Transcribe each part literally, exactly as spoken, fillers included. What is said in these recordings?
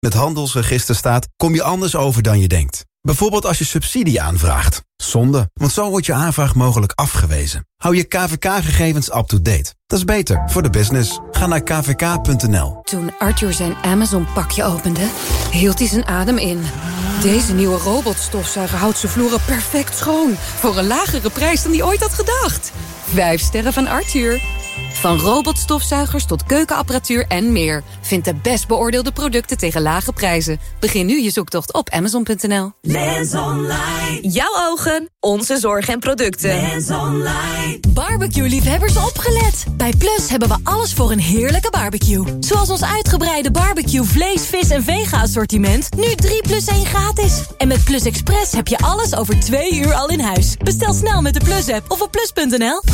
met handelsregister staat, kom je anders over dan je denkt. Bijvoorbeeld als je subsidie aanvraagt. Zonde, want zo wordt je aanvraag mogelijk afgewezen. Hou je K V K-gegevens up-to-date. Dat is beter voor de business. Ga naar k v k punt n l. Toen Arthur zijn Amazon-pakje opende, hield hij zijn adem in. Deze nieuwe robotstofzuiger houdt zijn vloeren perfect schoon. Voor een lagere prijs dan hij ooit had gedacht. Vijf sterren van Arthur. Van robotstofzuigers tot keukenapparatuur en meer. Vind de best beoordeelde producten tegen lage prijzen. Begin nu je zoektocht op amazon punt n l. Lens Online. Jouw ogen, onze zorg en producten. Lens Online. Barbecue-liefhebbers opgelet. Bij Plus hebben we alles voor een heerlijke barbecue. Zoals ons uitgebreide barbecue vlees, vis en vega-assortiment. Nu drie plus één gratis. En met Plus Express heb je alles over twee uur al in huis. Bestel snel met de Plus-app of op plus punt n l.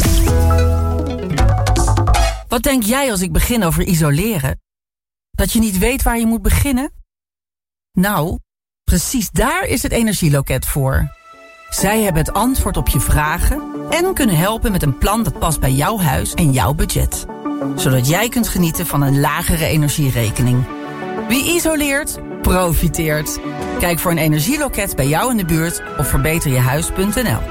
Wat denk jij als ik begin over isoleren? Dat je niet weet waar je moet beginnen? Nou, precies daar is het Energieloket voor. Zij hebben het antwoord op je vragen en kunnen helpen met een plan dat past bij jouw huis en jouw budget. Zodat jij kunt genieten van een lagere energierekening. Wie isoleert, profiteert. Kijk voor een Energieloket bij jou in de buurt op verbeter je huis punt n l.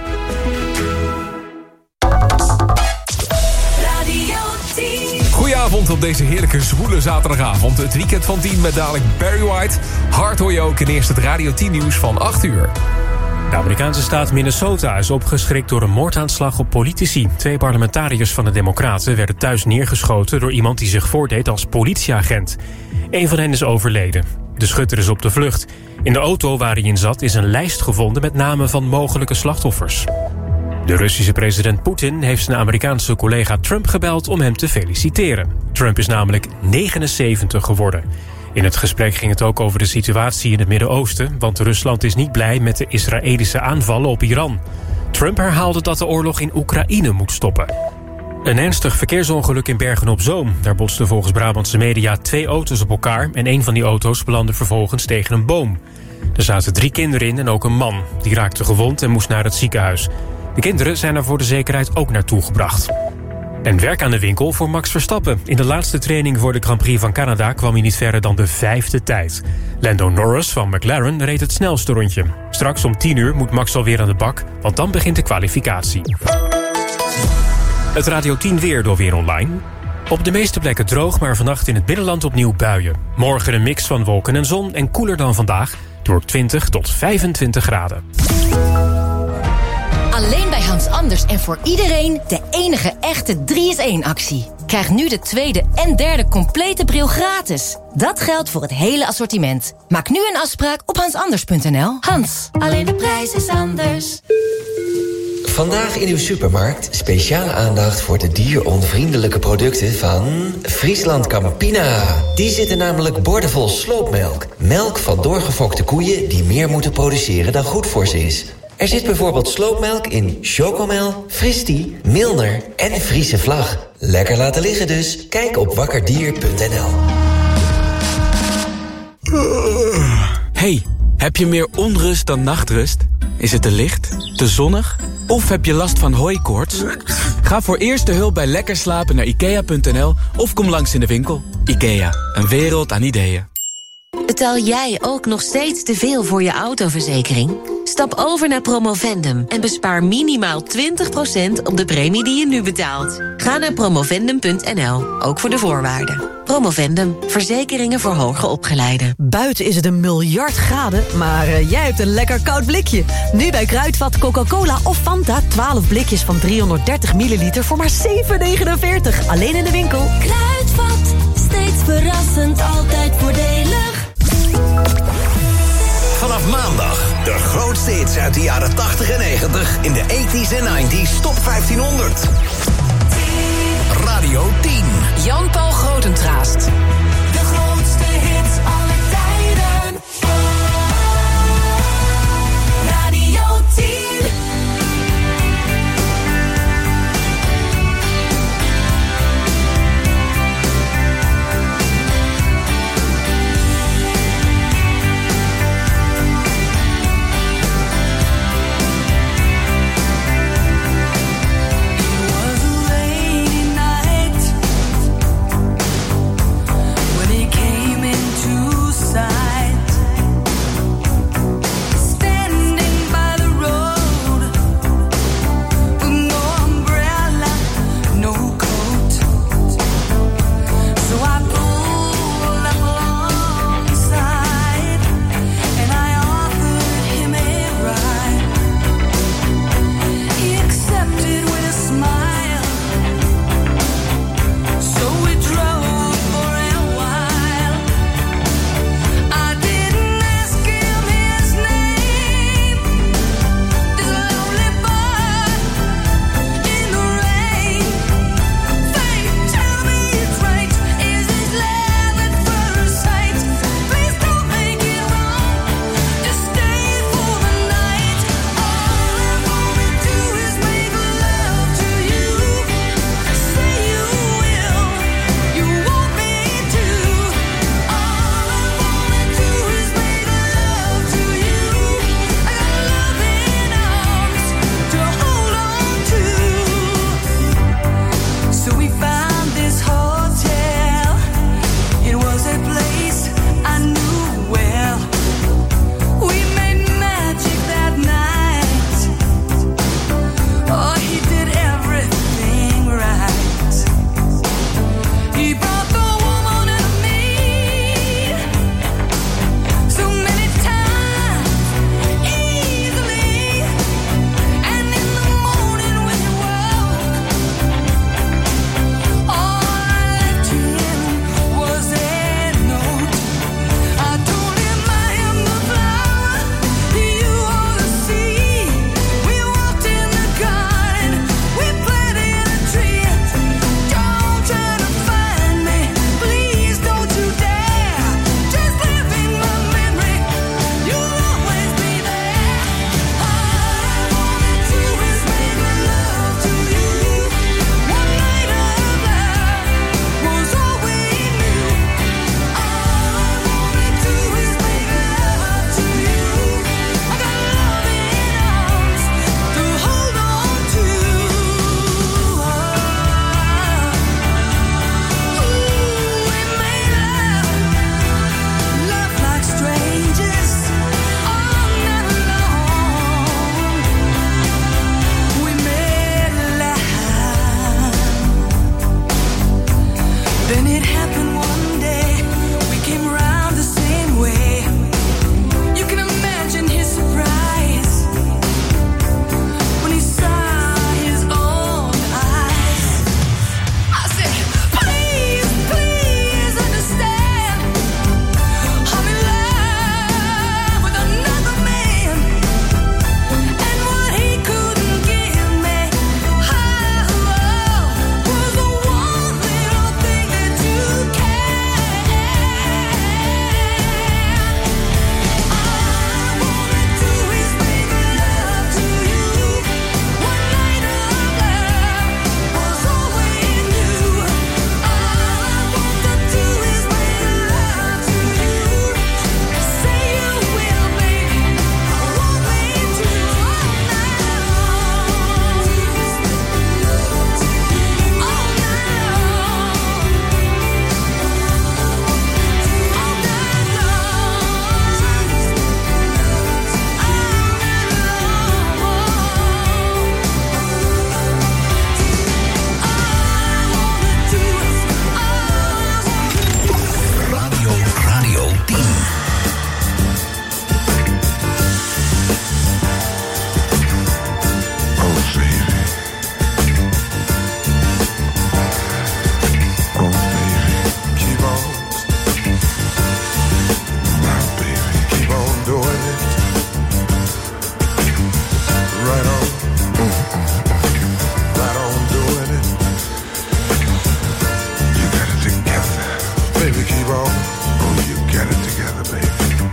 Goedenavond op deze heerlijke zwoele zaterdagavond. Het weekend van tien met dadelijk Barry White. Hard hoor je ook in eerst het Radio tien nieuws van acht uur. De Amerikaanse staat Minnesota is opgeschrikt door een moordaanslag op politici. Twee parlementariërs van de Democraten werden thuis neergeschoten door iemand die zich voordeed als politieagent. Een van hen is overleden. De schutter is op de vlucht. In de auto waar hij in zat is een lijst gevonden met namen van mogelijke slachtoffers. De Russische president Poetin heeft zijn Amerikaanse collega Trump gebeld om hem te feliciteren. Trump is namelijk negenenzeventig geworden. In het gesprek ging het ook over de situatie in het Midden-Oosten, want Rusland is niet blij met de Israëlische aanvallen op Iran. Trump herhaalde dat de oorlog in Oekraïne moet stoppen. Een ernstig verkeersongeluk in Bergen-op-Zoom. Daar botsten volgens Brabantse media twee auto's op elkaar en een van die auto's belandde vervolgens tegen een boom. Er zaten drie kinderen in en ook een man. Die raakte gewond en moest naar het ziekenhuis. De kinderen zijn er voor de zekerheid ook naartoe gebracht. En werk aan de winkel voor Max Verstappen. In de laatste training voor de Grand Prix van Canada kwam hij niet verder dan de vijfde tijd. Lando Norris van McLaren reed het snelste rondje. Straks om tien uur moet Max alweer aan de bak, want dan begint de kwalificatie. Het Radio tien weer door Weer Online. Op de meeste plekken droog, maar vannacht in het binnenland opnieuw buien. Morgen een mix van wolken en zon en koeler dan vandaag. Door twintig tot vijfentwintig graden. Alleen bij Hans Anders en voor iedereen de enige echte drie is één actie. Krijg nu de tweede en derde complete bril gratis. Dat geldt voor het hele assortiment. Maak nu een afspraak op hans anders punt n l. Hans, alleen de prijs is anders. Vandaag in uw supermarkt speciale aandacht voor de dieronvriendelijke producten van Friesland Campina. Die zitten namelijk boordevol sloopmelk. Melk van doorgefokte koeien die meer moeten produceren dan goed voor ze is. Er zit bijvoorbeeld sloopmelk in Chocomel, Fristie, Milner en Friese Vlag. Lekker laten liggen dus. Kijk op wakkerdier punt n l. Hey, heb je meer onrust dan nachtrust? Is het te licht, te zonnig of heb je last van hooikoorts? Ga voor eerste hulp bij Lekker Slapen naar ikea punt n l of kom langs in de winkel. Ikea, een wereld aan ideeën. Betaal jij ook nog steeds te veel voor je autoverzekering? Stap over naar Promovendum en bespaar minimaal twintig procent op de premie die je nu betaalt. Ga naar promovendum punt n l, ook voor de voorwaarden. Promovendum, verzekeringen voor hoger opgeleiden. Buiten is het een miljard graden, maar uh, jij hebt een lekker koud blikje. Nu bij Kruidvat, Coca-Cola of Fanta, twaalf blikjes van driehonderddertig milliliter voor maar zeven negenenveertig. Alleen in de winkel. Kruidvat, steeds verrassend, altijd voordelig. Vanaf maandag de grootste hits uit de jaren tachtig en negentig in de tachtiger en negentiger Top vijftienhonderd. Radio tien. Jan-Paul Grotentraast. De grootste hits aller tijden. Radio tien.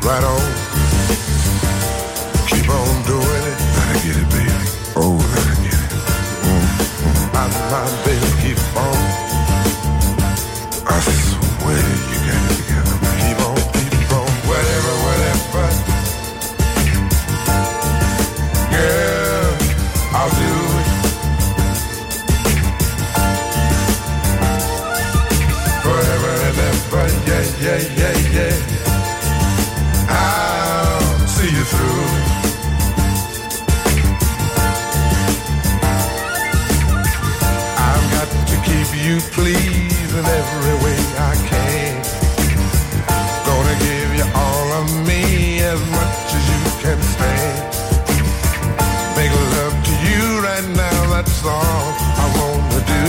right on. Keep on doing it. Gotta get it, baby. Oh, gotta get it. Mm-hmm. My, my baby, keep on. I swear you got it together. Keep on, keep on. Whatever, whatever. Girl, I'll do it. Forever and ever, yeah, yeah, yeah, yeah. I'll see you through. I've got to keep you pleased in every way I can. Gonna give you all of me as much as you can stand. Make love to you right now, that's all I wanna do.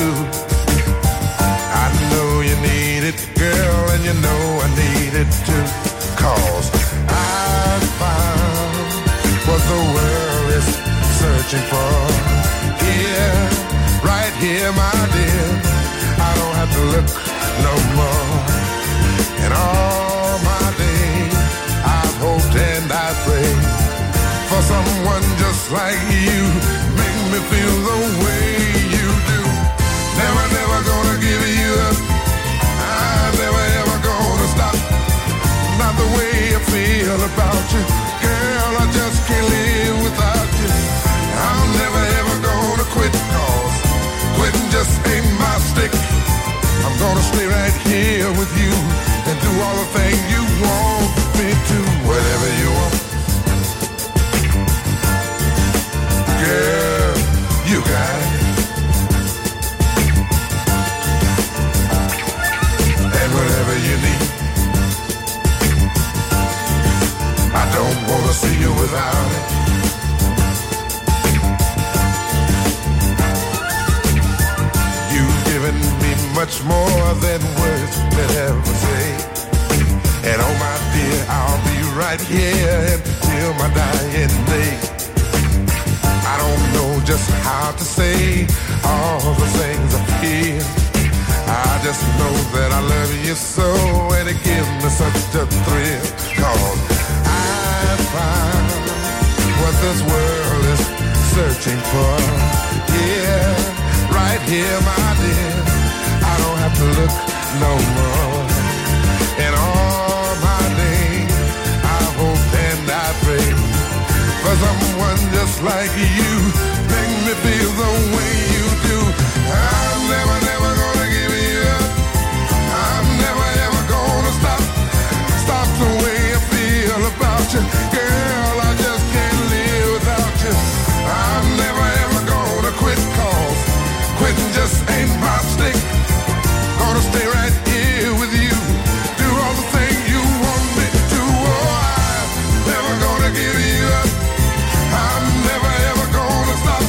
I know you need it, girl, and you know I need it too. Cause I found what the world is searching for. Here, right here, my dear, I don't have to look no more. And all my days, I've hoped and I prayed for someone just like you. Make me feel the way you do. Never, never gonna give you up. I'm never ever gonna stop. Not the way I feel about you. Girl, I just can't live without you. I'm never ever gonna quit, cause quitting just ain't my stick. I'm gonna stay right here with you and do all the things you want me to. Whatever you want. Girl, you got it. And whatever you need, I don't wanna see you without it. You've given me much more than words could ever say. And oh my dear, I'll be right here until my dying day. I don't know just how to say all the things I feel. I just know that I love you so, and it gives me such a thrill. Cause I found what this world is searching for. Yeah, right here, my dear, I don't have to look no more. And all my days, I hope and I pray for someone just like you. Make me feel the way you do. I'm never, never gonna give you up. I'm never ever gonna stop. Stop the way I feel about you. Girl, I just can't live without you. I'm never ever gonna quit, cause quitting just ain't my stick. Gonna stay right here with you. Do all the things you want me to. Oh, I'm never gonna give you up. I'm never ever gonna stop.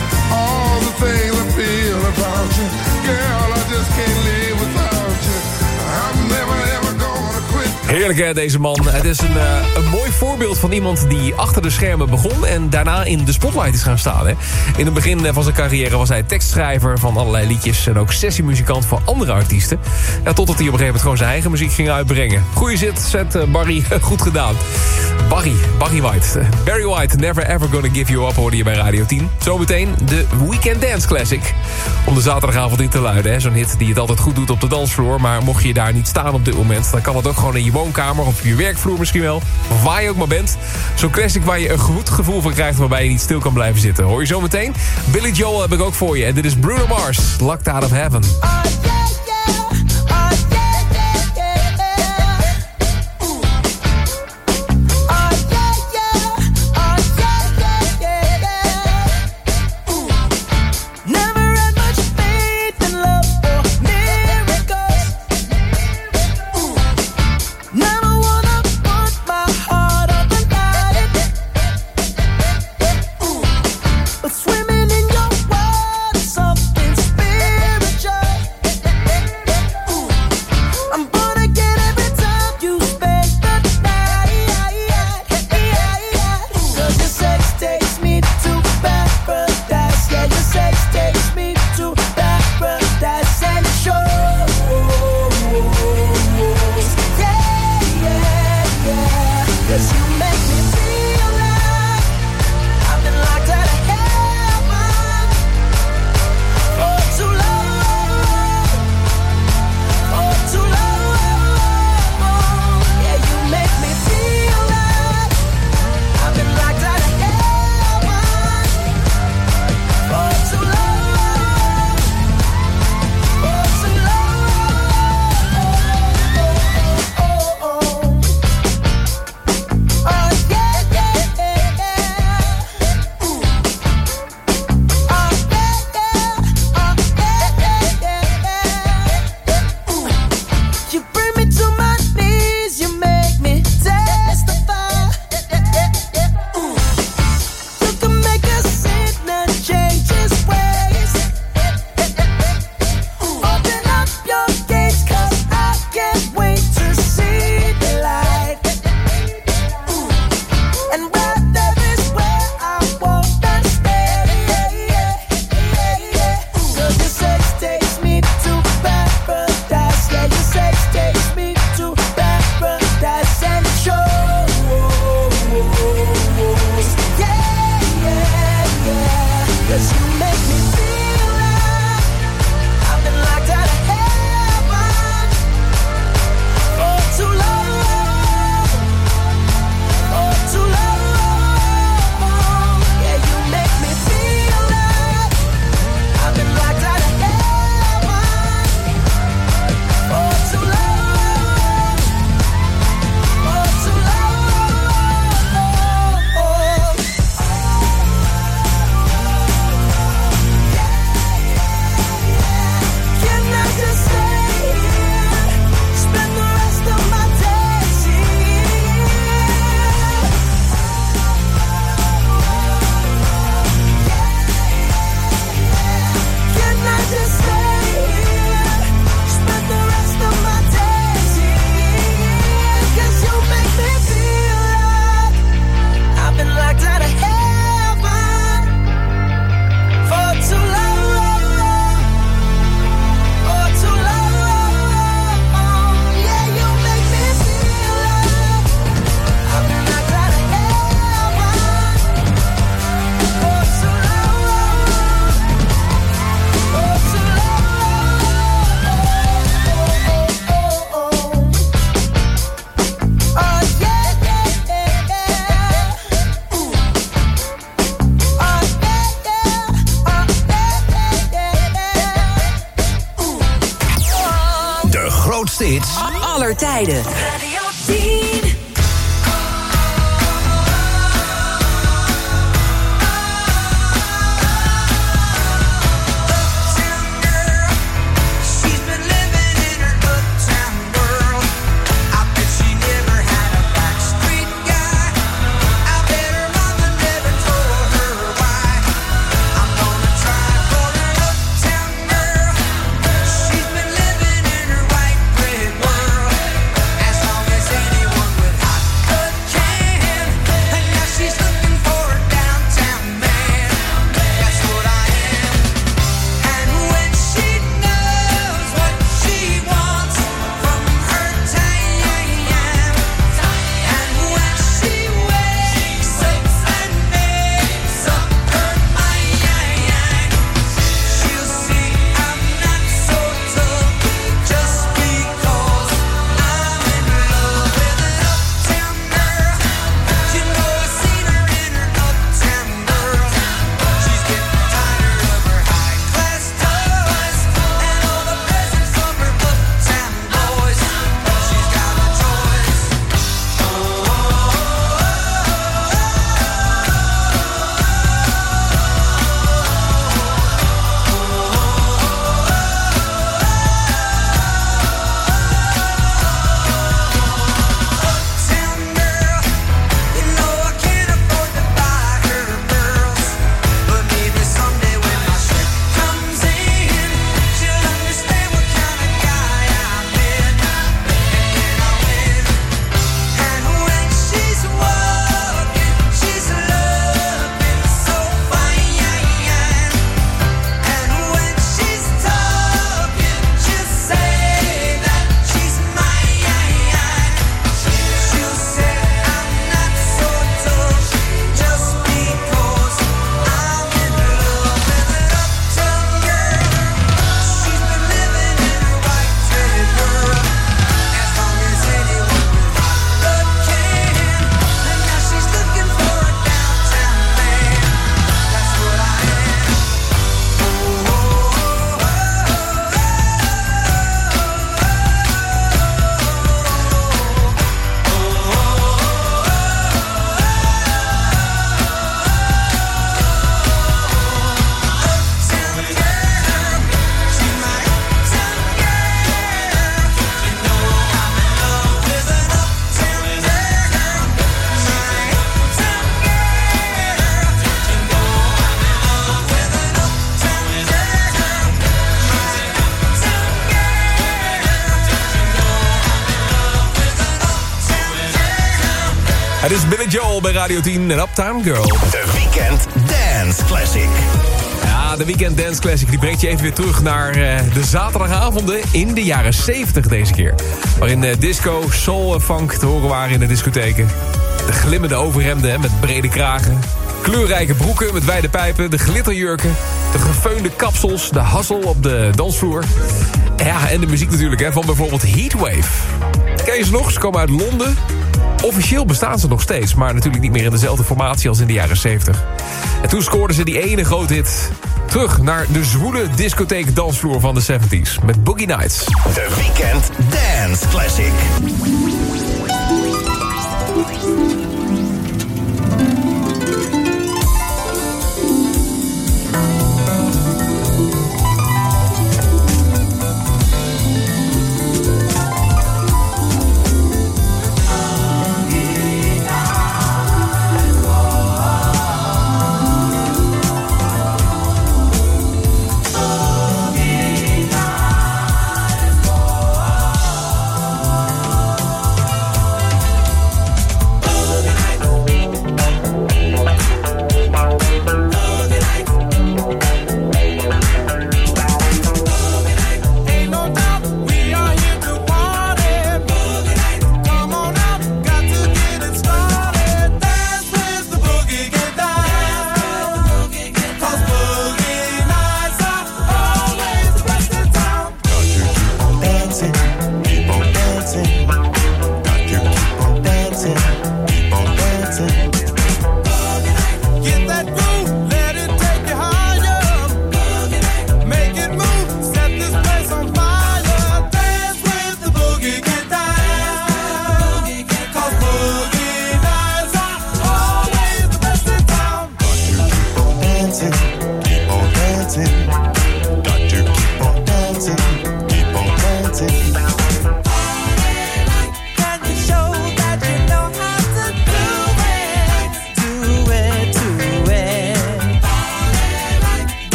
All the things I feel about you. Girl, I just can't live without you. I'm never ever gonna quit. Heerlijk hè, deze man. Het is een, uh, een mooi voorbeeld van iemand die achter de schermen begon en daarna in de spotlight is gaan staan. Hè. In het begin van zijn carrière was hij tekstschrijver van allerlei liedjes en ook sessiemuzikant voor andere artiesten. Ja, totdat hij op een gegeven moment gewoon zijn eigen muziek ging uitbrengen. Goeie zit, zet uh, Barry, goed gedaan. Barry, Barry White. Barry White, Never Ever Gonna Give You Up, hoorde je bij Radio tien. Zometeen de Weekend Dance Classic. Om de zaterdagavond in te luiden. Hè. Zo'n hit die het altijd goed doet op de dansvloer. Maar mocht je daar niet staan op dit moment, dan kan het ook gewoon in je woonkamer of op je werkvloer misschien wel. Of waar je ook maar bent. Zo'n classic waar je een goed gevoel van krijgt, waarbij je niet stil kan blijven zitten. Hoor je zometeen? Billy Joel heb ik ook voor je. En dit is Bruno Mars, Locked Out of Heaven. Swimming in your world, something spiritual. grootste hits aller tijden. Radio tien. As Het is Billy Joel bij Radio tien en Uptown Girl. De Weekend Dance Classic. Ja, de Weekend Dance Classic die brengt je even weer terug naar uh, de zaterdagavonden in de jaren zeventig deze keer. Waarin uh, disco, soul en funk te horen waren in de discotheken. De glimmende overhemden hè, met brede kragen. Kleurrijke broeken met wijde pijpen, de glitterjurken. De gefeunde kapsels, de hassel op de dansvloer. Ja, en de muziek natuurlijk hè, van bijvoorbeeld Heatwave. Ken je ze nog? Ze komen uit Londen. Officieel bestaan ze nog steeds, maar natuurlijk niet meer in dezelfde formatie als in de jaren zeventig. En toen scoorden ze die ene grote hit. Terug naar de zwoele discotheek dansvloer van de zeventig met Boogie Nights. De Weekend Dance Classic.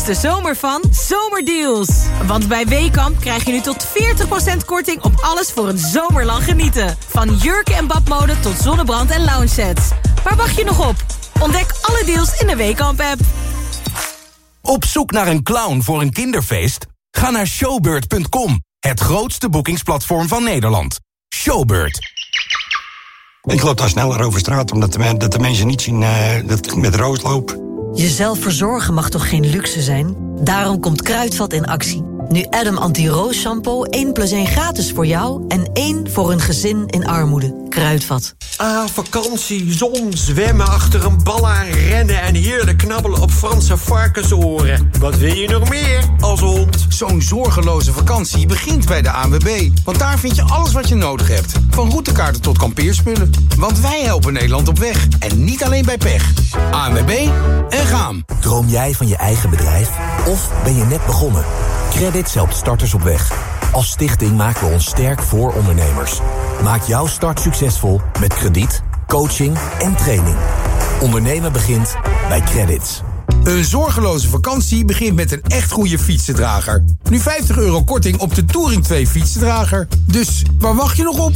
is de zomer van Zomerdeals. Want bij Weekamp krijg je nu tot veertig procent korting op alles voor een zomerlang genieten. Van jurken en badmode tot zonnebrand en lounge sets. Waar wacht je nog op? Ontdek alle deals in de Weekamp-app. Op zoek naar een clown voor een kinderfeest? Ga naar showbird punt com, het grootste boekingsplatform van Nederland. Showbird. Ik loop daar sneller over straat, omdat de, dat de mensen niet zien uh, dat ik met roos loop. Jezelf verzorgen mag toch geen luxe zijn? Daarom komt Kruidvat in actie. Nu Adam Anti-Roos Shampoo één plus één gratis voor jou en één voor een gezin in armoede. Kruidvat. Ah, vakantie, zon, zwemmen achter een bal aan, rennen en heerlijk knabbelen op Franse varkensoren. Wat wil je nog meer als hond? Zo'n zorgeloze vakantie begint bij de A N W B. Want daar vind je alles wat je nodig hebt. Van routekaarten tot kampeerspullen. Want wij helpen Nederland op weg. En niet alleen bij pech. A N W B en gaan. Droom jij van je eigen bedrijf? Of ben je net begonnen? Credits helpt starters op weg. Als stichting maken we ons sterk voor ondernemers. Maak jouw start succesvol met krediet, coaching en training. Ondernemen begint bij Credits. Een zorgeloze vakantie begint met een echt goede fietsendrager. Nu vijftig euro korting op de Touring twee fietsendrager. Dus waar wacht je nog op?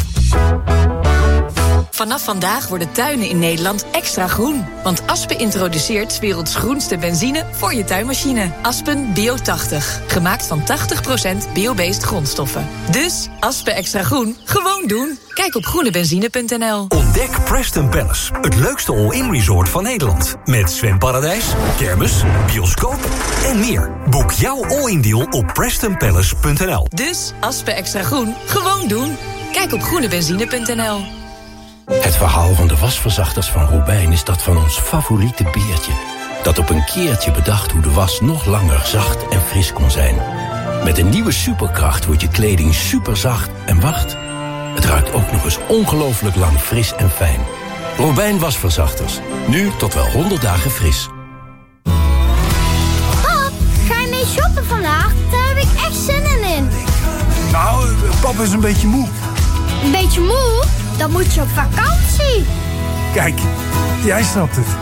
Vanaf vandaag worden tuinen in Nederland extra groen. Want Aspen introduceert 's werelds groenste benzine voor je tuinmachine. Aspen Bio tachtig. Gemaakt van tachtig procent biobased grondstoffen. Dus Aspen extra groen, gewoon doen. Kijk op groene benzine punt n l. Ontdek Preston Palace, het leukste all-in resort van Nederland. Met zwemparadijs, kermis, bioscoop en meer. Boek jouw all-in deal op preston palace punt n l. Dus Aspen extra groen, gewoon doen. Kijk op groene benzine punt n l. Het verhaal van de wasverzachters van Robijn is dat van ons favoriete beertje. Dat op een keertje bedacht hoe de was nog langer zacht en fris kon zijn. Met een nieuwe superkracht wordt je kleding superzacht en wacht, het ruikt ook nog eens ongelooflijk lang fris en fijn. Robijn wasverzachters. Nu tot wel honderd dagen fris. Pap, ga je mee shoppen vandaag? Daar heb ik echt zin in. Nou, pap is een beetje moe. Een beetje moe? Dan moet je op vakantie. Kijk, jij snapt het.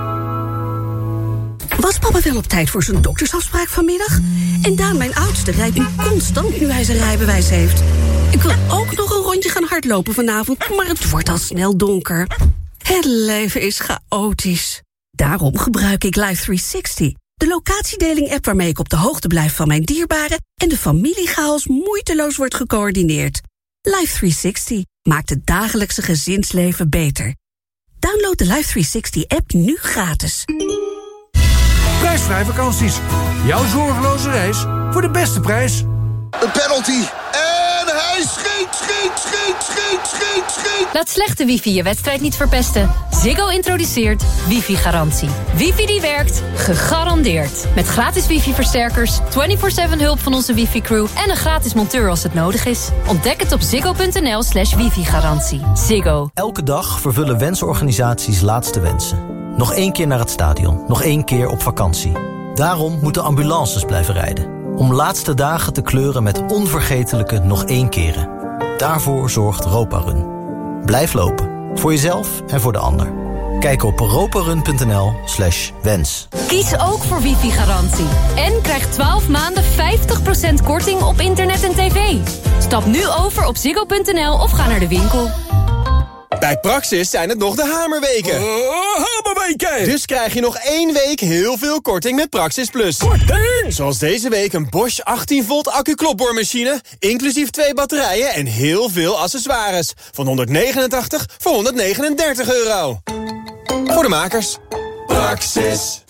Was papa wel op tijd voor zijn doktersafspraak vanmiddag? En Daan, mijn oudste, rijdt nu constant nu hij zijn rijbewijs heeft. Ik wil ook nog een rondje gaan hardlopen vanavond, maar het wordt al snel donker. Het leven is chaotisch. Daarom gebruik ik Life driehonderdzestig. De locatiedeling-app waarmee ik op de hoogte blijf van mijn dierbaren en de familiechaos moeiteloos wordt gecoördineerd. Life driehonderdzestig maakt het dagelijkse gezinsleven beter. Download de Life driehonderdzestig-app nu gratis. Prijsvrij vakanties. Jouw zorgeloze reis voor de beste prijs. Een penalty. En hij schiet, schiet, schiet, schiet, schiet, schiet. Laat slechte wifi je wedstrijd niet verpesten. Ziggo introduceert wifi-garantie. Wifi die werkt, gegarandeerd. Met gratis wifi-versterkers, vierentwintig zeven hulp van onze wifi-crew en een gratis monteur als het nodig is. Ontdek het op ziggo punt n l slash wifi-garantie. Ziggo. Elke dag vervullen wensorganisaties laatste wensen. Nog één keer naar het stadion, nog één keer op vakantie. Daarom moeten ambulances blijven rijden. Om laatste dagen te kleuren met onvergetelijke nog één keren. Daarvoor zorgt Roparun. Blijf lopen, voor jezelf en voor de ander. Kijk op roparun punt n l slash wens. Kies ook voor wifi-garantie. En krijg twaalf maanden vijftig procent korting op internet en tv. Stap nu over op ziggo punt n l of ga naar de winkel. Bij Praxis zijn het nog de hamerweken. Uh, hamerweken! Dus krijg je nog één week heel veel korting met Praxis Plus. Korting! Zoals deze week een Bosch achttien volt accu-klopboormachine, inclusief twee batterijen en heel veel accessoires. Van honderdnegenentachtig voor honderdnegenendertig euro. Voor de makers. Praxis.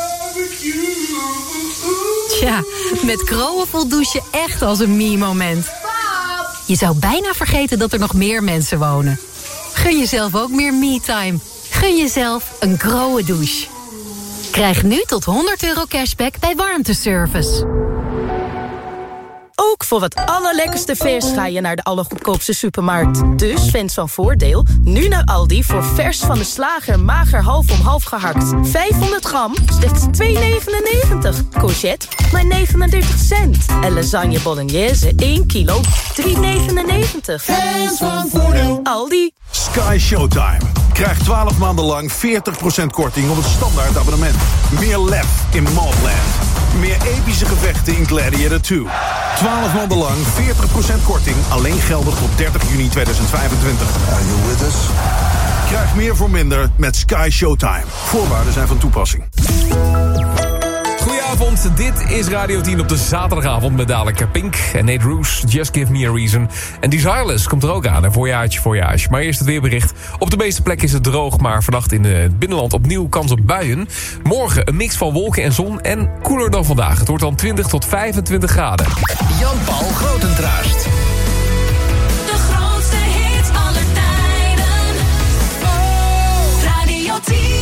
Tja, met Groen voelt douchen echt als een me-moment. Je zou bijna vergeten dat er nog meer mensen wonen. Gun jezelf ook meer me-time. Gun jezelf een Groen douche. Krijg nu tot honderd euro cashback bij Warmteservice. Ook voor het allerlekkerste vers ga je naar de allergoedkoopste supermarkt. Dus Fans van Voordeel, nu naar Aldi voor vers van de slager mager half om half gehakt. vijfhonderd gram, slechts twee negenennegentig. Courgette, maar negenendertig cent. En lasagne bolognese, één kilo, drie negenennegentig. Fans van Voordeel. Aldi. Sky Showtime. Krijg twaalf maanden lang veertig procent korting op het standaard abonnement. Meer lef in Mallplan. Meer epische gevechten in Gladiator twee. twaalf maanden lang veertig procent korting. Alleen geldig tot dertig juni tweeduizend vijfentwintig. Are you with us? Krijg meer voor minder met Sky Showtime. Voorwaarden zijn van toepassing. Goedenavond, dit is Radio tien op de zaterdagavond met dadelijk Pink en Nate Roos, Just Give Me a Reason. En Desireless komt er ook aan, een voorjaartje, voorjaartje. Maar eerst het weerbericht. Op de meeste plekken is het droog, maar vannacht in het binnenland opnieuw kans op buien. Morgen een mix van wolken en zon en koeler dan vandaag. Het wordt dan twintig tot vijfentwintig graden. Jan-Paul Grotentraast. De grootste hits aller tijden. Radio tien.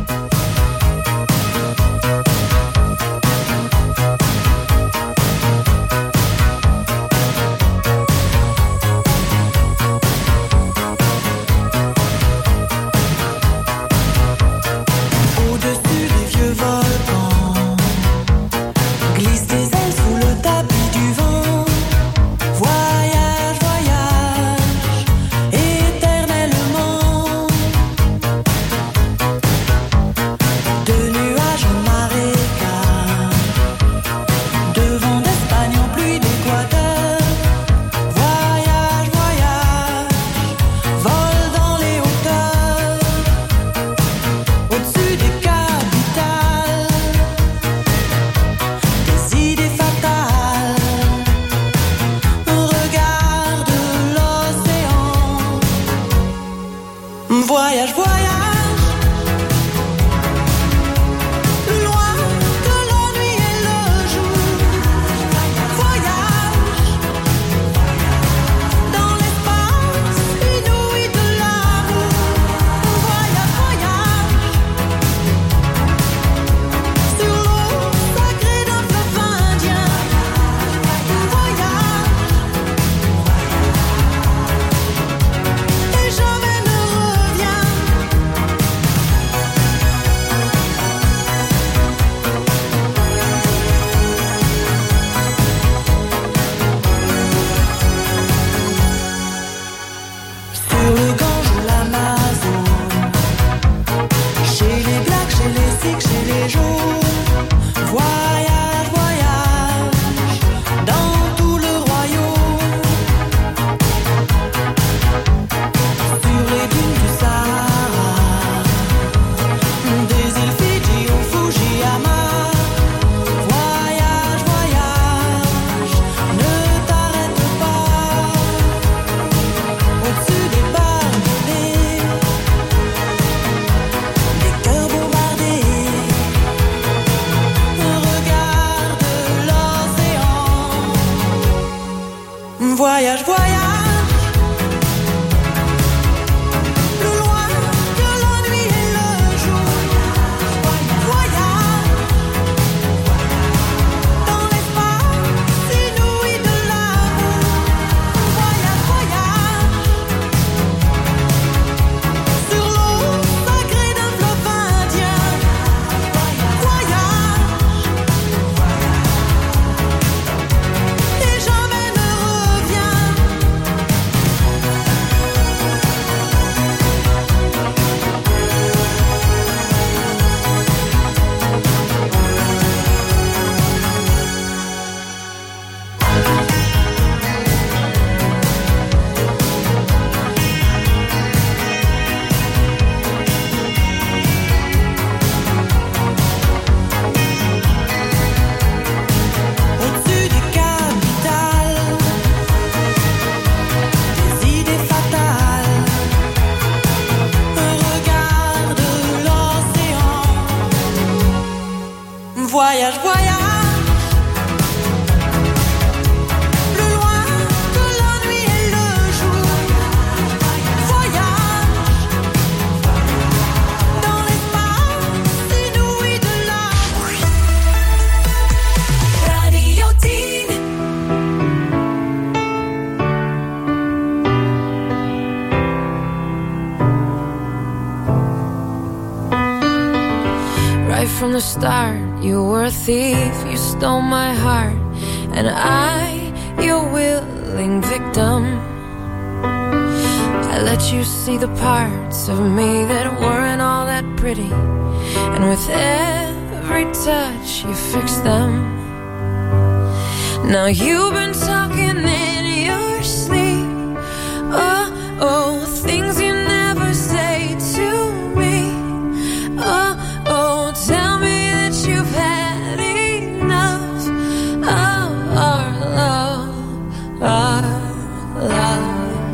Voyage, voyage. From the start, you were a thief, you stole my heart, and I, your willing victim. I let you see the parts of me that weren't all that pretty, and with every every touch you fix them. Now you've been talking in your sleep. Oh, oh, things you never say to me. Oh, oh, tell me that you've had enough of our love, our love.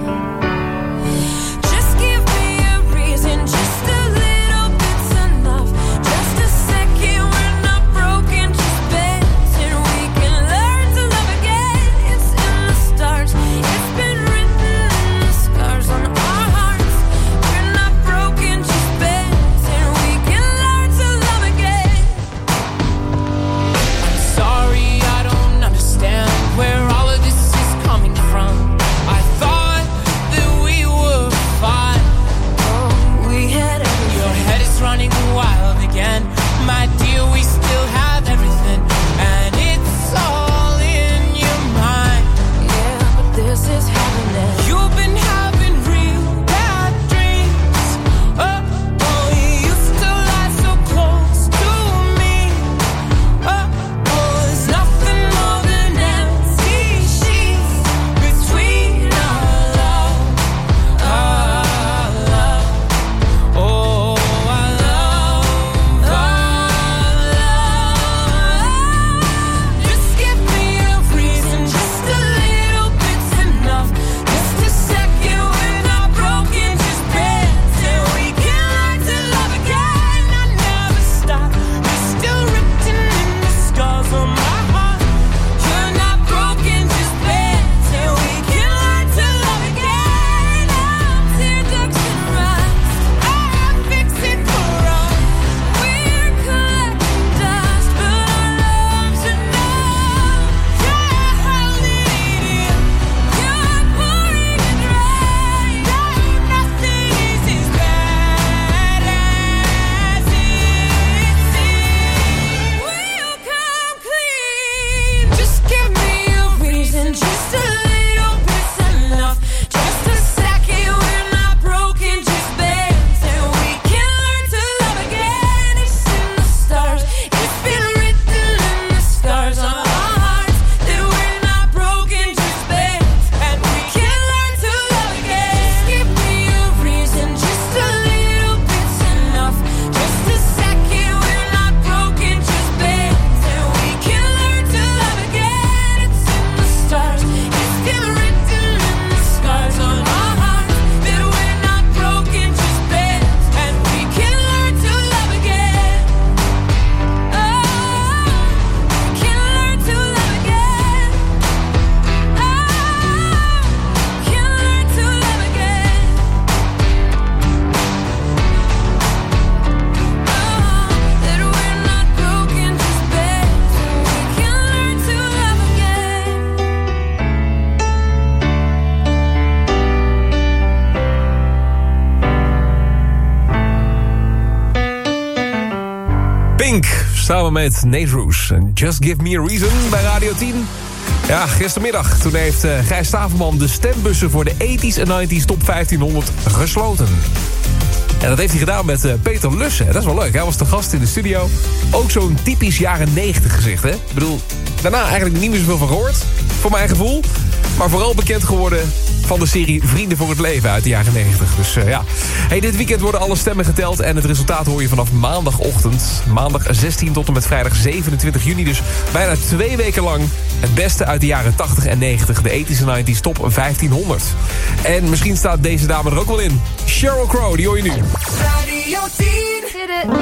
Samen met Nate Roos en Just Give Me A Reason bij Radio tien. Ja, gistermiddag toen heeft uh, Gijs Staverman de stembussen voor de eighties en nineties Top vijftienhonderd gesloten. En dat heeft hij gedaan met uh, Peter Lussen. Dat is wel leuk, hij was de gast in de studio. Ook zo'n typisch jaren negentig gezicht, hè? Ik bedoel, daarna eigenlijk niet meer zoveel van gehoord, voor mijn gevoel. Maar vooral bekend geworden van de serie Vrienden voor het Leven uit de jaren negentig. Dus uh, ja, hey, dit weekend worden alle stemmen geteld en het resultaat hoor je vanaf maandagochtend. Maandag zestien tot en met vrijdag zevenentwintig juni. Dus bijna twee weken lang het beste uit de jaren tachtig en negentig. De eighties en nineties Top vijftienhonderd. En misschien staat deze dame er ook wel in. Sheryl Crow, die hoor je nu. Radio tien. Hit it.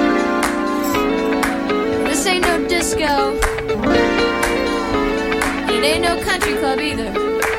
This ain't no disco. It ain't no country club either.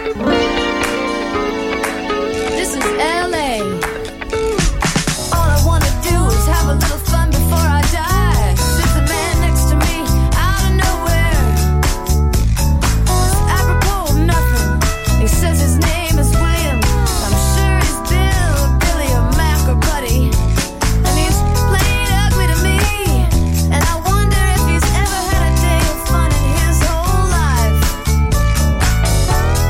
This is L A. All I wanna do is have a little fun before I die. Sits a man next to me out of nowhere. Just apropos of nothing. He says his name is William. I'm sure he's Bill, Billy, or Mac or Buddy. And he's plain ugly to me. And I wonder if he's ever had a day of fun in his whole life.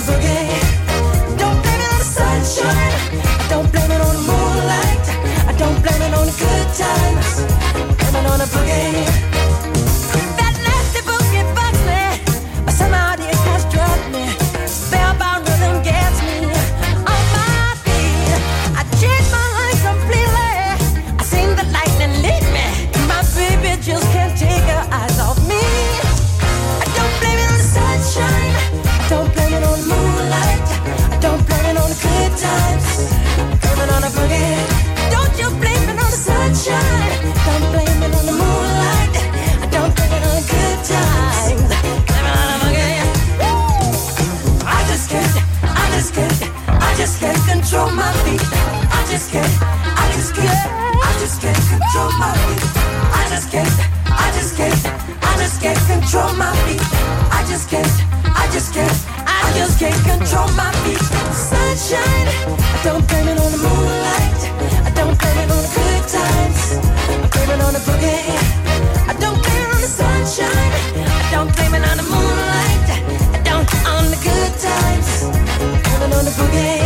the boogie. Don't blame it on the sunshine. I don't blame it on the moonlight. I don't blame it on the good times. Blame it on the boogie. That nasty boogie bugs me, but somehow it has drugged me. Spellbound rhythm gets me on my feet. I changed my life completely. I seen the lightning lead me. My baby just can't take her eyes off me. I don't blame it on the sunshine. I don't blame it on the moonlight. I don't blame it on the good times. Blame it on the boogie. Don't you blame it on the sunshine. Don't blame it on the moonlight. I don't blame it on the good times. Blame it on the boogie. I just can't, I just can't, I just can't control my feet. I just can't, I just can't, I just can't control my feet. I just can't, I just can't, I just can't control my feet. I just can't, I just can't, I just can't control my feet. Sunshine, I don't blame it on the moonlight. I don't blame it on the good times. I blame it on the boogie. I don't blame it on the sunshine. I don't blame it on the moonlight. I don't on the good times. I blame it on the boogie.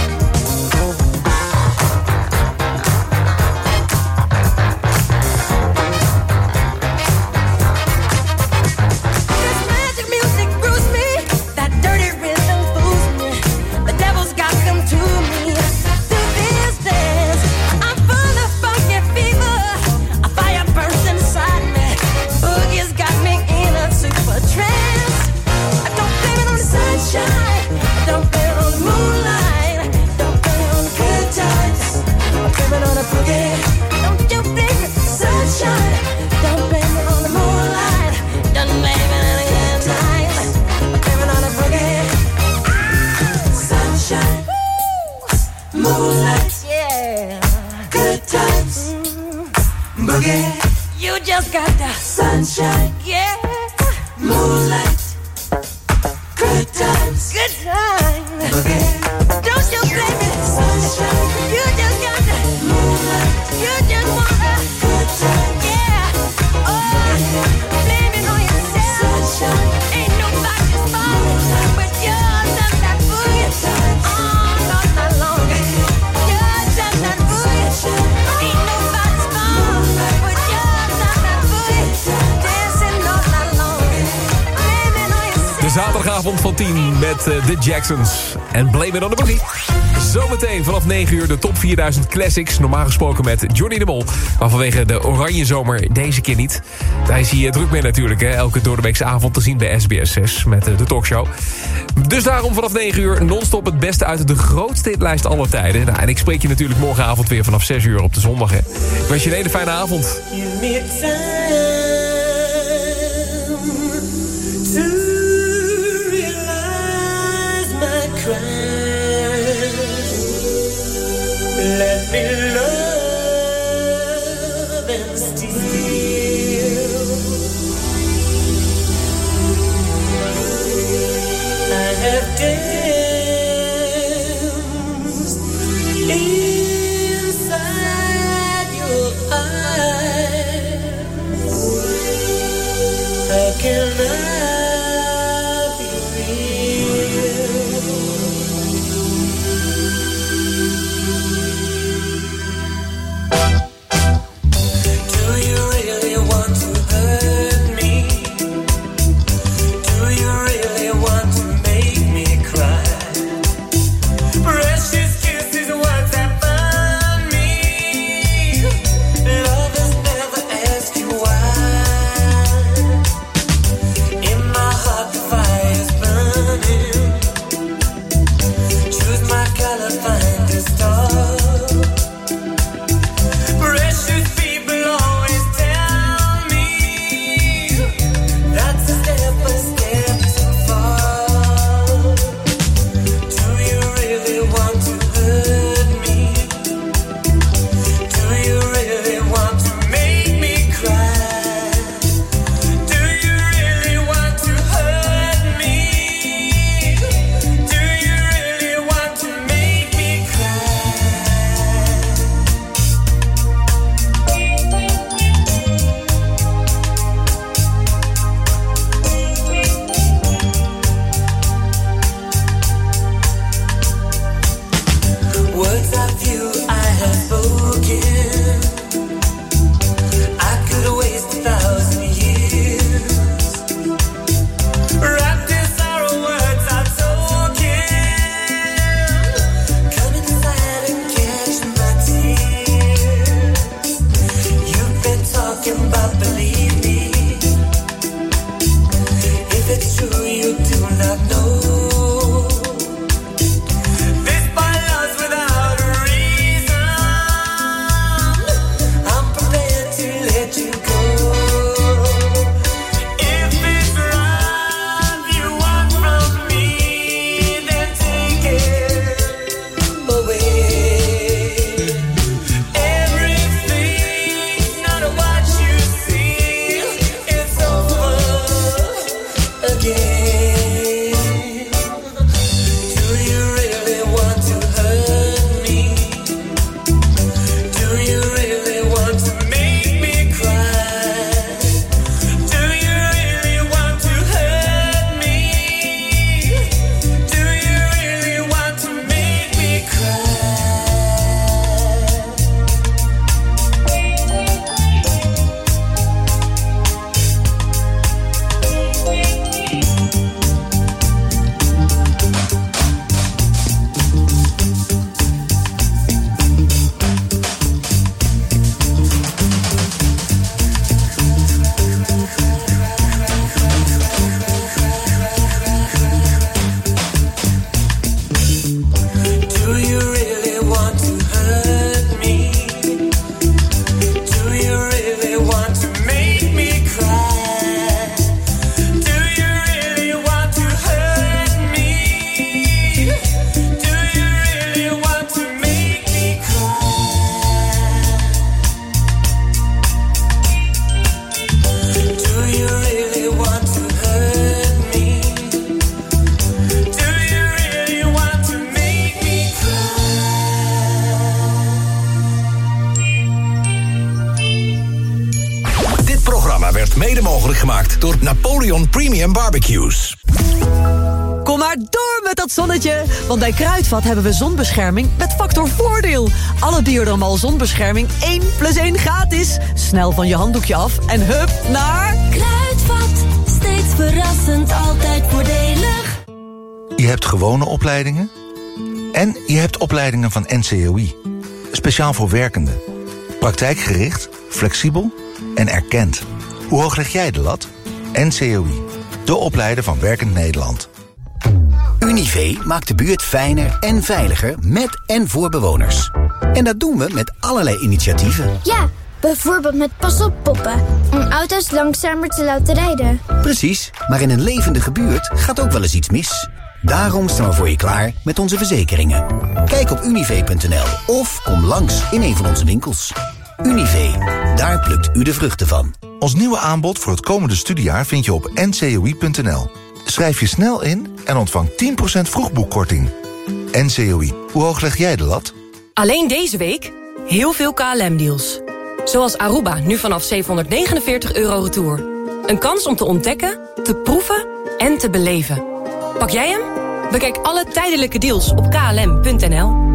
You just got the sunshine, yeah. Moonlight, good times, good times. Boogie. Don't you blame it, sunshine. You just got the moonlight. You just want a good time, yeah. Oh, blame it on yourself. Sunshine, ain't nobody's fault but yours and that boogie. Oh, not that long. Yours and that boogie. Ain't nobody's fault but yours and that boogie. Dancing all night long. Blame it on yourself. De zaterdagavond van tien met uh, de Jacksons. En Blame It On The Boogie. Zometeen vanaf negen uur de top vierduizend classics. Normaal gesproken met Johnny de Mol. Maar vanwege de oranje zomer deze keer niet. Daar is hij druk mee natuurlijk. Hè? Elke doordeweekse avond te zien bij S B S zes met de talkshow. Dus daarom vanaf negen uur non-stop het beste uit de grootste hitlijst aller tijden. Nou, en ik spreek je natuurlijk morgenavond weer vanaf zes uur op de zondag. Hè? Ik wens je een hele fijne avond. Let me love and steal. I have danced inside your eyes. How can I be real? Do Mede mogelijk gemaakt door Napoleon Premium Barbecues. Kom maar door met dat zonnetje, want bij Kruidvat hebben we zonbescherming met factor voordeel. Alle Biodermal zonbescherming één plus één gratis. Snel van je handdoekje af en hup naar... Kruidvat, steeds verrassend, altijd voordelig. Je hebt gewone opleidingen en je hebt opleidingen van N C O I. Speciaal voor werkenden. Praktijkgericht, flexibel en erkend. Hoe hoog leg jij de lat? N C O I, de opleider van Werkend Nederland. Univé maakt de buurt fijner en veiliger met en voor bewoners. En dat doen we met allerlei initiatieven. Ja, bijvoorbeeld met pas op poppen, om auto's langzamer te laten rijden. Precies, maar in een levendige buurt gaat ook wel eens iets mis. Daarom staan we voor je klaar met onze verzekeringen. Kijk op univé punt n l of kom langs in een van onze winkels. Univé, daar plukt u de vruchten van. Ons nieuwe aanbod voor het komende studiejaar vind je op n c o i punt n l. Schrijf je snel in en ontvang tien procent vroegboekkorting. N C O I, hoe hoog leg jij de lat? Alleen deze week heel veel K L M-deals. Zoals Aruba, nu vanaf zevenhonderdnegenenveertig euro retour. Een kans om te ontdekken, te proeven en te beleven. Pak jij hem? Bekijk alle tijdelijke deals op k l m punt n l.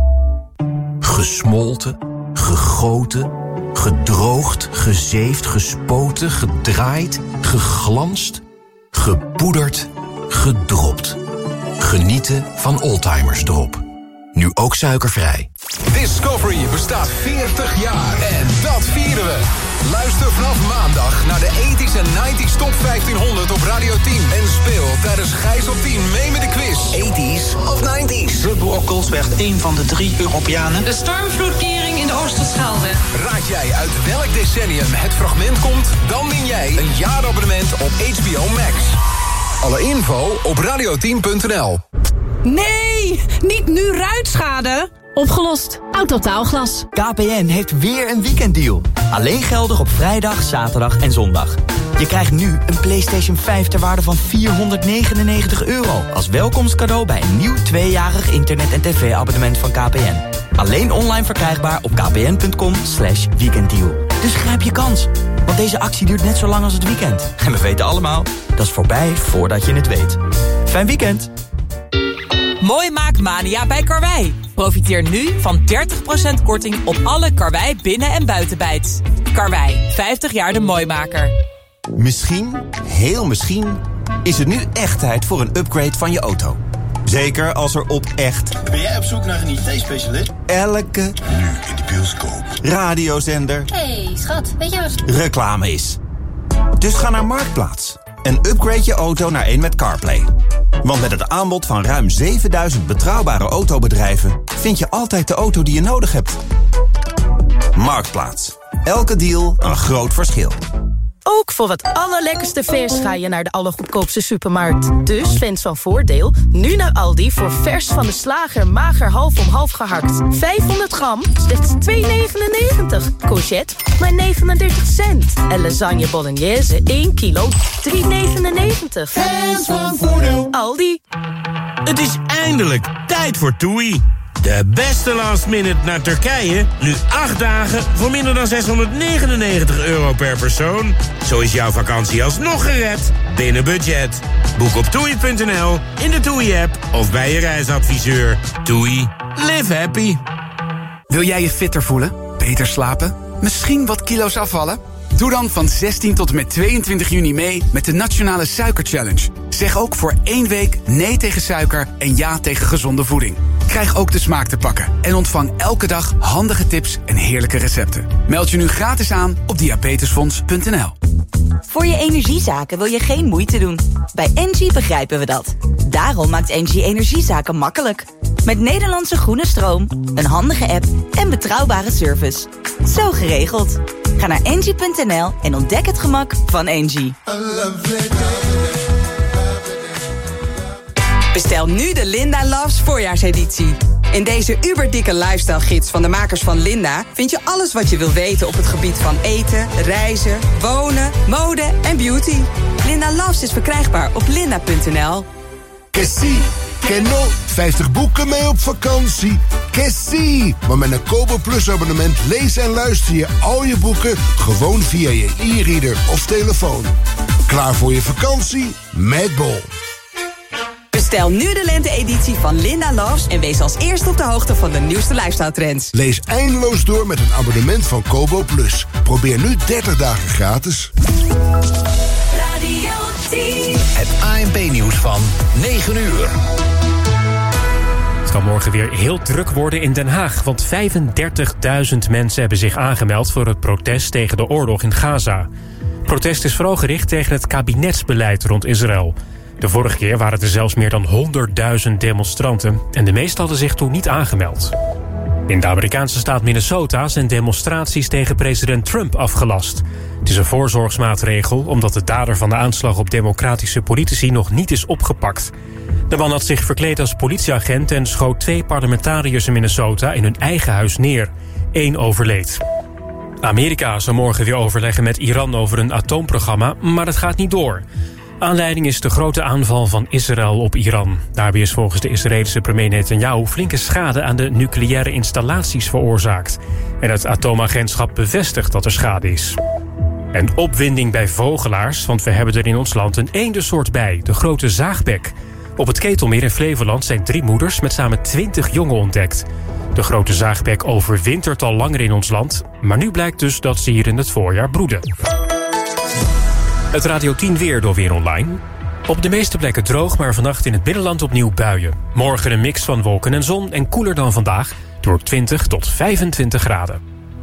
Gesmolten, gegoten, gedroogd, gezeefd, gespoten, gedraaid, geglanst, gepoederd, gedropt. Genieten van Oldtimers Drop. Nu ook suikervrij. Discovery bestaat veertig jaar en dat vieren we. Luister vanaf maandag naar de tachtiger en negentiger Top vijftienhonderd op Radio tien. En speel tijdens Gijs op tien mee met de quiz. tachtiger of negentiger. Rubbo Okkels werd een van de drie Europeanen. De stormvloedkering in de Oosterschelde. Raad jij uit welk decennium het fragment komt? Dan win jij een jaarabonnement op H B O Max. Alle info op radio tien punt n l. Nee, niet nu ruitschade. Opgelost. Autotaalglas. K P N heeft weer een weekenddeal. Alleen geldig op vrijdag, zaterdag en zondag. Je krijgt nu een PlayStation vijf ter waarde van vierhonderdnegenennegentig euro... als welkomstcadeau bij een nieuw tweejarig internet- en tv-abonnement van K P N. Alleen online verkrijgbaar op kpn punt com slash weekenddeal. Dus grijp je kans, want deze actie duurt net zo lang als het weekend. En we weten allemaal, dat is voorbij voordat je het weet. Fijn weekend! Mooi maakt Mania bij Karwei. Profiteer nu van dertig procent korting op alle Karwei binnen- en buitenbijts. Karwei, vijftig jaar de mooimaker. Misschien, heel misschien, is het nu echt tijd voor een upgrade van je auto. Zeker als er op echt... Ben jij op zoek naar een I T-specialist? Elke... Nu in de bioscoop. Radiozender... Hey, schat, weet je wat... reclame is. Dus ga naar Marktplaats en upgrade je auto naar een met CarPlay. Want met het aanbod van ruim zevenduizend betrouwbare autobedrijven... vind je altijd de auto die je nodig hebt. Marktplaats. Elke deal een groot verschil. Ook voor het allerlekkerste vers ga je naar de allergoedkoopste supermarkt. Dus fans van Voordeel, nu naar Aldi voor vers van de slager mager half om half gehakt. vijfhonderd gram, slechts twee negenennegentig. Courgette, maar negenendertig cent. En lasagne bolognese, één kilo, drie negenennegentig. Fans van Voordeel. Aldi. Het is eindelijk tijd voor TUI. De beste last minute naar Turkije. Nu acht dagen voor minder dan zeshonderdnegenennegentig euro per persoon. Zo is jouw vakantie alsnog gered. Binnen budget. Boek op toei punt n l, in de TUI-app of bij je reisadviseur. TUI. Live happy. Wil jij je fitter voelen? Beter slapen? Misschien wat kilo's afvallen? Doe dan van zestien tot en met tweeëntwintig juni mee met de Nationale Suiker Challenge. Zeg ook voor één week nee tegen suiker en ja tegen gezonde voeding. Krijg ook de smaak te pakken en ontvang elke dag handige tips en heerlijke recepten. Meld je nu gratis aan op diabetesfonds punt n l. Voor je energiezaken wil je geen moeite doen. Bij Engie begrijpen we dat. Daarom maakt Engie energiezaken makkelijk. Met Nederlandse groene stroom, een handige app en betrouwbare service. Zo geregeld. Ga naar engie punt n l en ontdek het gemak van Engie. Bestel nu de Linda Loves voorjaarseditie. In deze uberdikke lifestyle gids van de makers van Linda vind je alles wat je wil weten op het gebied van eten, reizen, wonen, mode en beauty. Linda Loves is verkrijgbaar op linda punt n l. Que si, Keno, vijftig boeken mee op vakantie. Kessie! Maar met een Kobo Plus abonnement lees en luister je al je boeken gewoon via je e-reader of telefoon. Klaar voor je vakantie? Met Bol. Bestel nu de lente-editie van Linda Loves en wees als eerste op de hoogte van de nieuwste lifestyle trends. Lees eindeloos door met een abonnement van Kobo Plus. Probeer nu dertig dagen gratis. Radio tien. Het A N P-nieuws van negen uur. Het kan morgen weer heel druk worden in Den Haag, want vijfendertigduizend mensen hebben zich aangemeld voor het protest tegen de oorlog in Gaza. Het protest is vooral gericht tegen het kabinetsbeleid rond Israël. De vorige keer waren er zelfs meer dan honderdduizend demonstranten en de meesten hadden zich toen niet aangemeld. In de Amerikaanse staat Minnesota zijn demonstraties tegen president Trump afgelast. Het is een voorzorgsmaatregel omdat de dader van de aanslag op democratische politici nog niet is opgepakt. De man had zich verkleed als politieagent en schoot twee parlementariërs in Minnesota in hun eigen huis neer. Eén overleed. Amerika zal morgen weer overleggen met Iran over een atoomprogramma, maar dat gaat niet door. Aanleiding is de grote aanval van Israël op Iran. Daarbij is volgens de Israëlische premier Netanyahu flinke schade aan de nucleaire installaties veroorzaakt. En het atoomagentschap bevestigt dat er schade is. En opwinding bij vogelaars, want we hebben er in ons land een eendensoort bij, de grote zaagbek. Op het Ketelmeer in Flevoland zijn drie moeders met samen twintig jongen ontdekt. De grote zaagbek overwintert al langer in ons land, maar nu blijkt dus dat ze hier in het voorjaar broeden. Het Radio tien weer door Weer Online. Op de meeste plekken droog, maar vannacht in het binnenland opnieuw buien. Morgen een mix van wolken en zon en koeler dan vandaag door twintig tot vijfentwintig graden.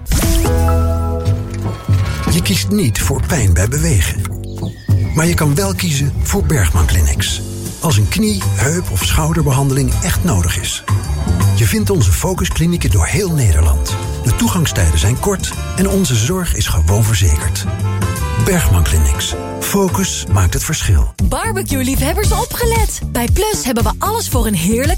Je kiest niet voor pijn bij bewegen. Maar je kan wel kiezen voor Bergman Clinics. Als een knie, heup of schouderbehandeling echt nodig is. Je vindt onze focusklinieken door heel Nederland. De toegangstijden zijn kort en onze zorg is gewoon verzekerd. Bergman Clinics. Focus maakt het verschil. Barbecue-liefhebbers opgelet. Bij Plus hebben we alles voor een heerlijk